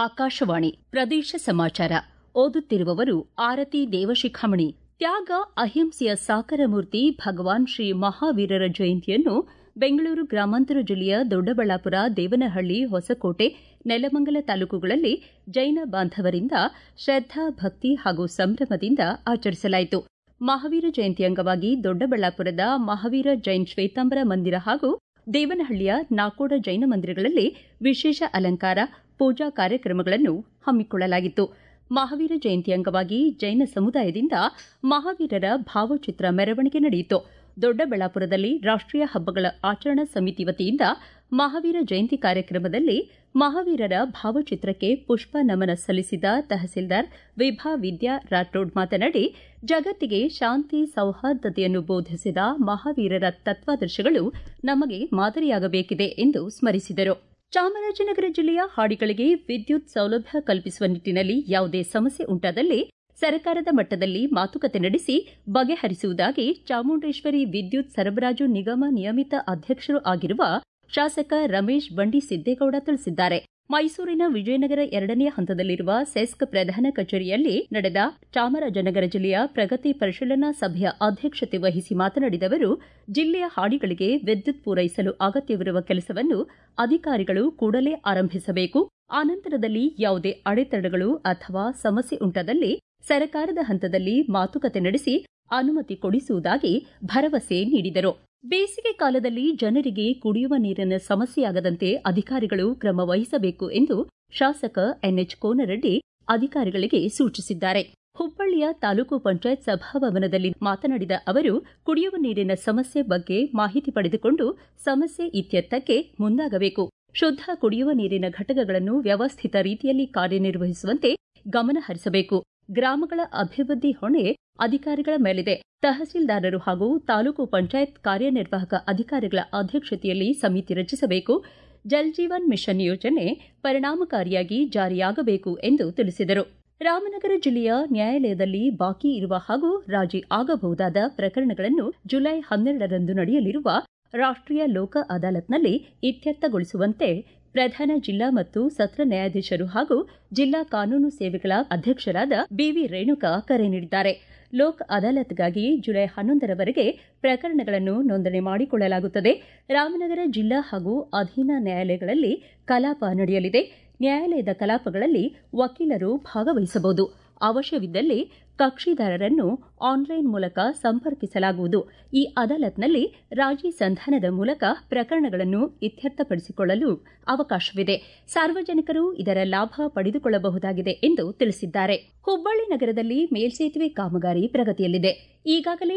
ಆಕಾಶವಾಣಿ ಪ್ರದೇಶ ಸಮಾಚಾರ ಓದುತ್ತಿರುವವರು ಆರತಿ ದೇವಶಿಖಾಮಣಿ. ತ್ಯಾಗ ಅಹಿಂಸೆಯ ಸಾಕಾರ ಮೂರ್ತಿ ಭಗವಾನ್ ಶ್ರೀ ಮಹಾವೀರರ ಜಯಂತಿಯನ್ನು ಬೆಂಗಳೂರು ಗ್ರಾಮಾಂತರ ಜಿಲ್ಲೆಯ ದೊಡ್ಡಬಳ್ಳಾಪುರ, ದೇವನಹಳ್ಳಿ, ಹೊಸಕೋಟೆ, ನೆಲಮಂಗಲ ತಾಲೂಕುಗಳಲ್ಲಿ ಜೈನ ಬಾಂಧವರಿಂದ ಶ್ರದ್ದಾ, ಭಕ್ತಿ ಹಾಗೂ ಸಂಭ್ರಮದಿಂದ ಆಚರಿಸಲಾಯಿತು. ಮಹಾವೀರ ಜಯಂತಿ ಅಂಗವಾಗಿ ದೊಡ್ಡಬಳ್ಳಾಪುರದ ಮಹಾವೀರ ಜೈನ್ ಶ್ವೇತಾಂಬರ ಮಂದಿರ ಹಾಗೂ ದೇವನಹಳ್ಳಿಯ ನಾಕೋಡ ಜೈನ ಮಂದಿರಗಳಲ್ಲಿ ವಿಶೇಷ ಅಲಂಕಾರ, ಪೂಜಾ ಕಾರ್ಯಕ್ರಮಗಳನ್ನು ಹಮ್ಮಿಕೊಳ್ಳಲಾಗಿತ್ತು. ಮಹಾವೀರ ಜಯಂತಿ ಅಂಗವಾಗಿ ಜೈನ ಸಮುದಾಯದಿಂದ ಮಹಾವೀರರ ಭಾವಚಿತ್ರ ಮೆರವಣಿಗೆ ನಡೆಯಿತು. ದೊಡ್ಡಬಳ್ಳಾಪುರದಲ್ಲಿ ರಾಷ್ಟೀಯ ಹಬ್ಬಗಳ ಆಚರಣಾ ಸಮಿತಿ ವತಿಯಿಂದ ಮಹಾವೀರ ಜಯಂತಿ ಕಾರ್ಯಕ್ರಮದಲ್ಲಿ ಮಹಾವೀರರ ಭಾವಚಿತ್ರಕ್ಕೆ ಪುಷ್ಪ ನಮನ ಸಲ್ಲಿಸಿದ ತಹಸೀಲ್ದಾರ್ ವಿಭಾ ವಿದ್ಯಾ ರಾಠೋಡ್ ಮಾತನಾಡಿ, ಜಗತ್ತಿಗೆ ಶಾಂತಿ, ಸೌಹಾರ್ದತೆಯನ್ನು ಬೋಧಿಸಿದ ಮಹಾವೀರರ ತತ್ವಾದರ್ಶಗಳು ನಮಗೆ ಮಾದರಿಯಾಗಬೇಕಿದೆ ಎಂದು ಸ್ಮರಿಸಿದರು. ಚಾಮರಾಜನಗರ ಜಿಲ್ಲೆಯ ಹಾಡಿಗಳಿಗೆ ವಿದ್ಯುತ್ ಸೌಲಭ್ಯ ಕಲ್ಪಿಸುವ ನಿಟ್ಟಿನಲ್ಲಿ ಯಾವುದೇ ಸಮಸ್ಯೆ ಉಂಟಾದಲ್ಲಿ ಸರ್ಕಾರದ ಮಟ್ಟದಲ್ಲಿ ಮಾತುಕತೆ ನಡೆಸಿ ಬಗೆಹರಿಸುವುದಾಗಿ ಚಾಮುಂಡೇಶ್ವರಿ ವಿದ್ಯುತ್ ಸರಬರಾಜು ನಿಗಮ ನಿಯಮಿತ ಅಧ್ಯಕ್ಷರೂ ಆಗಿರುವ ಶಾಸಕ ರಮೇಶ್ ಬಂಡಿ ಸಿದ್ದೇಗೌಡ ತಿಳಿಸಿದ್ದಾರೆ. ಮೈಸೂರಿನ ವಿಜಯನಗರ 2ನೇ ಹಂತದಲ್ಲಿರುವ ಸೆಸ್ಕ್ ಪ್ರಧಾನ ಕಚೇರಿಯಲ್ಲಿ ನಡೆದ ಚಾಮರಾಜನಗರ ಜಿಲ್ಲೆಯ ಪ್ರಗತಿ ಪರಿಶೀಲನಾ ಸಭೆಯ ಅಧ್ಯಕ್ಷತೆ ವಹಿಸಿ ಮಾತನಾಡಿದ ಅವರು, ಜಿಲ್ಲೆಯ ಹಾಡಿಗಳಿಗೆ ವಿದ್ಯುತ್ ಪೂರೈಸಲು ಅಗತ್ಯವಿರುವ ಕೆಲಸವನ್ನು ಅಧಿಕಾರಿಗಳು ಕೂಡಲೇ ಆರಂಭಿಸಬೇಕು. ಆನಂತರದಲ್ಲಿ ಯಾವುದೇ ಅಡೆತಡೆಗಳು ಅಥವಾ ಸಮಸ್ಯೆ ಉಂಟಾದಲ್ಲಿ ಸರ್ಕಾರದ ಹಂತದಲ್ಲಿ ಮಾತುಕತೆ ನಡೆಸಿ ಅನುಮತಿ ಕೊಡಿಸುವುದಾಗಿ ಭರವಸೆ ನೀಡಿದರು. ಬೇಸಿಗೆ ಕಾಲದಲ್ಲಿ ಜನರಿಗೆ ಕುಡಿಯುವ ನೀರಿನ ಸಮಸ್ಯೆಯಾಗದಂತೆ ಅಧಿಕಾರಿಗಳು ಕ್ರಮ ವಹಿಸಬೇಕು ಎಂದು ಶಾಸಕ ಎನ್ಎಚ್ ಕೋನರೆಡ್ಡಿ ಅಧಿಕಾರಿಗಳಿಗೆ ಸೂಚಿಸಿದ್ದಾರೆ. ಹುಬ್ಬಳ್ಳಿಯ ತಾಲೂಕು ಪಂಚಾಯತ್ ಸಭಾಭವನದಲ್ಲಿ ಮಾತನಾಡಿದ ಅವರು, ಕುಡಿಯುವ ನೀರಿನ ಸಮಸ್ಯೆ ಬಗ್ಗೆ ಮಾಹಿತಿ ಪಡೆದುಕೊಂಡು ಸಮಸ್ಯೆ ಇತ್ಯರ್ಥಕ್ಕೆ ಮುಂದಾಗಬೇಕು. ಶುದ್ಧ ಕುಡಿಯುವ ನೀರಿನ ಘಟಕಗಳನ್ನು ವ್ಯವಸ್ಥಿತ ರೀತಿಯಲ್ಲಿ ಕಾರ್ಯನಿರ್ವಹಿಸುವಂತೆ ಗಮನ ಹರಿಸಬೇಕು. ಗ್ರಾಮಗಳ ಅಭಿವೃದ್ಧಿ ಹೊಣೆ ಅಧಿಕಾರಿಗಳ ಮೇಲಿದೆ. ತಹಸೀಲ್ದಾರರು ಹಾಗೂ ತಾಲೂಕು ಪಂಚಾಯತ್ ಕಾರ್ಯನಿರ್ವಾಹಕ ಅಧಿಕಾರಿಗಳ ಅಧ್ಯಕ್ಷತೆಯಲ್ಲಿ ಸಮಿತಿ ರಚಿಸಬೇಕು. ಜಲ್ ಜೀವನ್ ಮಿಷನ್ ಯೋಜನೆ ಪರಿಣಾಮಕಾರಿಯಾಗಿ ಜಾರಿಯಾಗಬೇಕು ಎಂದು ತಿಳಿಸಿದರು. ರಾಮನಗರ ಜಿಲ್ಲೆಯ ನ್ಯಾಯಾಲಯದಲ್ಲಿ ಬಾಕಿ ಇರುವ ಹಾಗೂ ರಾಜಿ ಆಗಬಹುದಾದ ಪ್ರಕರಣಗಳನ್ನು ಜುಲೈ 12ರಂದು ನಡೆಯಲಿರುವ ರಾಷ್ಟೀಯ ಲೋಕ ಅದಾಲತ್ನಲ್ಲಿ ಇತ್ಯರ್ಥಗೊಳಿಸುವಂತೆ ಪ್ರಧಾನ ಜಿಲ್ಲಾ ಮತ್ತು ಸತ್ರ ನ್ಯಾಯಾಧೀಶರು ಹಾಗೂ ಜಿಲ್ಲಾ ಕಾನೂನು ಸೇವೆಗಳ ಅಧ್ಯಕ್ಷರಾದ ಬಿವಿ ರೇಣುಕಾ ಕರೆ ನೀಡಿದ್ದಾರೆ. ಲೋಕ್ ಅದಾಲತ್ಗಾಗಿ ಜುಲೈ 11ರವರೆಗೆ ಪ್ರಕರಣಗಳನ್ನು ನೋಂದಣಿ ಮಾಡಿಕೊಳ್ಳಲಾಗುತ್ತದೆ. ರಾಮನಗರ ಜಿಲ್ಲಾ ಹಾಗೂ ಅಧೀನ ನ್ಯಾಯಾಲಯಗಳಲ್ಲಿ ಕಲಾಪ ನಡೆಯಲಿದೆ. ನ್ಯಾಯಾಲಯದ ಕಲಾಪಗಳಲ್ಲಿ ವಕೀಲರು ಭಾಗವಹಿಸಬಹುದು. ಅವಶ್ಯವಿದ್ದಲ್ಲಿ ಕಕ್ಷಿದಾರರನ್ನು ಆನ್ಲೈನ್ ಮೂಲಕ ಸಂಪರ್ಕಿಸಲಾಗುವುದು. ಈ ಅದಾಲತ್ನಲ್ಲಿ ರಾಜಿ ಸಂಧಾನದ ಮೂಲಕ ಪ್ರಕರಣಗಳನ್ನು ಇತ್ಯರ್ಥಪಡಿಸಿಕೊಳ್ಳಲು ಅವಕಾಶವಿದೆ. ಸಾರ್ವಜನಿಕರು ಇದರ ಲಾಭ ಪಡೆದುಕೊಳ್ಳಬಹುದಾಗಿದೆ ಎಂದು ತಿಳಿಸಿದ್ದಾರೆ. ಹುಬ್ಬಳ್ಳಿ ನಗರದಲ್ಲಿ ಮೇಲ್ಸೇತುವೆ ಕಾಮಗಾರಿ ಪ್ರಗತಿಯಲ್ಲಿದೆ. ಈಗಾಗಲೇ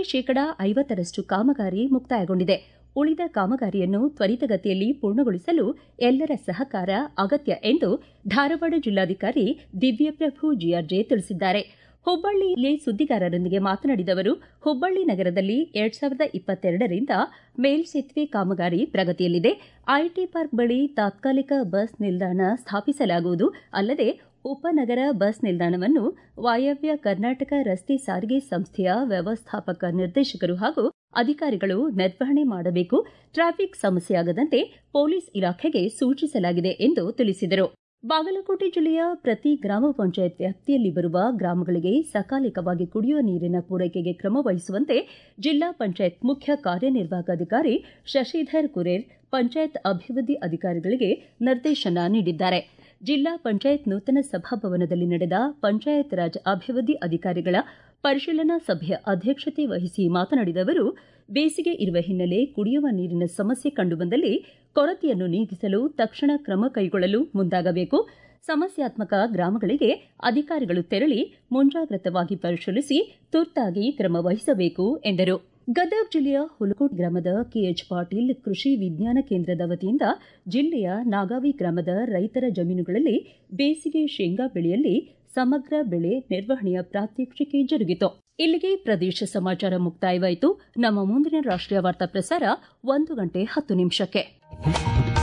50% ಕಾಮಗಾರಿ ಮುಕ್ತಾಯಗೊಂಡಿದೆ. ಉಳಿದ ಕಾಮಗಾರಿಯನ್ನು ತ್ವರಿತಗತಿಯಲ್ಲಿ ಪೂರ್ಣಗೊಳಿಸಲು ಎಲ್ಲರ ಸಹಕಾರ ಅಗತ್ಯ ಎಂದು ಧಾರವಾಡ ಜಿಲ್ಲಾಧಿಕಾರಿ ದಿವ್ಯಪ್ರಭು ಜಿಆರ್ಜೆ ತಿಳಿಸಿದ್ದಾರೆ. ಹುಬ್ಬಳ್ಳಿಯಲ್ಲಿ ಸುದ್ದಿಗಾರರೊಂದಿಗೆ ಮಾತನಾಡಿದ ಅವರು, ಹುಬ್ಬಳ್ಳಿ ನಗರದಲ್ಲಿ 2022ರಿಂದ ಮೇಲ್ಸೇತುವೆ ಕಾಮಗಾರಿ ಪ್ರಗತಿಯಲ್ಲಿದೆ. ಐಟಿ ಪಾರ್ಕ್ ಬಳಿ ತಾತ್ಕಾಲಿಕ ಬಸ್ ನಿಲ್ದಾಣ ಸ್ಥಾಪಿಸಲಾಗುವುದು. ಅಲ್ಲದೆ ಉಪನಗರ ಬಸ್ ನಿಲ್ದಾಣವನ್ನು ವಾಯವ್ಯ ಕರ್ನಾಟಕ ರಸ್ತೆ ಸಾರಿಗೆ ಸಂಸ್ಥೆಯ ವ್ಯವಸ್ಥಾಪಕ ನಿರ್ದೇಶಕರು ಹಾಗೂ ಅಧಿಕಾರಿಗಳು ನಿರ್ವಹಣೆ ಮಾಡಬೇಕು. ಟ್ರಾಫಿಕ್ ಸಮಸ್ಯೆಯಾಗದಂತೆ ಪೊಲೀಸ್ ಇಲಾಖೆಗೆ ಸೂಚಿಸಲಾಗಿದೆ ಎಂದು ತಿಳಿಸಿದರು. ಬಾಗಲಕೋಟೆ ಜಿಲ್ಲೆಯ ಪ್ರತಿ ಗ್ರಾಮ ಪಂಚಾಯತ್ ವ್ಯಾಪ್ತಿಯಲ್ಲಿ ಬರುವ ಗ್ರಾಮಗಳಿಗೆ ಸಕಾಲಿಕವಾಗಿ ಕುಡಿಯುವ ನೀರಿನ ಪೂರೈಕೆಗೆ ಕ್ರಮ ವಹಿಸುವಂತೆ ಜಿಲ್ಲಾ ಪಂಚಾಯತ್ ಮುಖ್ಯ ಕಾರ್ಯನಿರ್ವಾಹಕ ಅಧಿಕಾರಿ ಶಶಿಧರ್ ಕುರೇರ್ ಪಂಚಾಯತ್ ಅಭಿವೃದ್ಧಿ ಅಧಿಕಾರಿಗಳಿಗೆ ನಿರ್ದೇಶನ ನೀಡಿದ್ದಾರೆ. ಜಿಲ್ಲಾ ಪಂಚಾಯತ್ ನೂತನ ಸಭಾಭವನದಲ್ಲಿ ನಡೆದ ಪಂಚಾಯತ್ ರಾಜ್ ಅಭಿವೃದ್ಧಿ ಅಧಿಕಾರಿಗಳ ಪರಿಶೀಲನಾ ಸಭೆಯ ಅಧ್ಯಕ್ಷತೆ ವಹಿಸಿ ಮಾತನಾಡಿದ ಅವರು, ಬೇಸಿಗೆ ಇರುವ ಹಿನ್ನೆಲೆ ಕುಡಿಯುವ ನೀರಿನ ಸಮಸ್ಯೆ ಕಂಡುಬಂದಲ್ಲಿ ಕೊರತೆಯನ್ನು ನೀಗಿಸಲು ತಕ್ಷಣ ಕ್ರಮ ಕೈಗೊಳ್ಳಲು ಮುಂದಾಗಬೇಕು. ಸಮಸ್ಯಾತ್ಮಕ ಗ್ರಾಮಗಳಿಗೆ ಅಧಿಕಾರಿಗಳು ತೆರಳಿ ಮುಂಜಾಗ್ರತವಾಗಿ ಪರಿಶೀಲಿಸಿ ತುರ್ತಾಗಿ ಕ್ರಮ ವಹಿಸಬೇಕು ಎಂದರು. ಗದಗ ಜಿಲ್ಲೆಯ ಹುಲಕೋಟ್ ಗ್ರಾಮದ ಕೆಎಚ್ ಪಾಟೀಲ್ ಕೃಷಿ ವಿಜ್ಞಾನ ಕೇಂದ್ರದ ವತಿಯಿಂದ ಜಿಲ್ಲೆಯ ನಾಗಾವಿ ಗ್ರಾಮದ ರೈತರ ಜಮೀನುಗಳಲ್ಲಿ ಬೇಸಿಗೆ ಶೇಂಗಾ ಬೆಳೆಯಲ್ಲಿ ಸಮಗ್ರ ಬೆಳೆ ನಿರ್ವಹಣೆಯ ಪ್ರಾತ್ಯಕ್ಷಿಕೆ ಜರುಗಿತು. ಇಲ್ಲಿಗೆ ಪ್ರದೇಶ ಸಮಾಚಾರ ಮುಕ್ತಾಯವಾಯಿತು. ನಮ್ಮ ಮುಂದಿನ ರಾಷ್ಟ್ರೀಯ ವಾರ್ತಾ ಪ್ರಸಾರ 1:10 ನಿಮಿಷಕ್ಕೆ.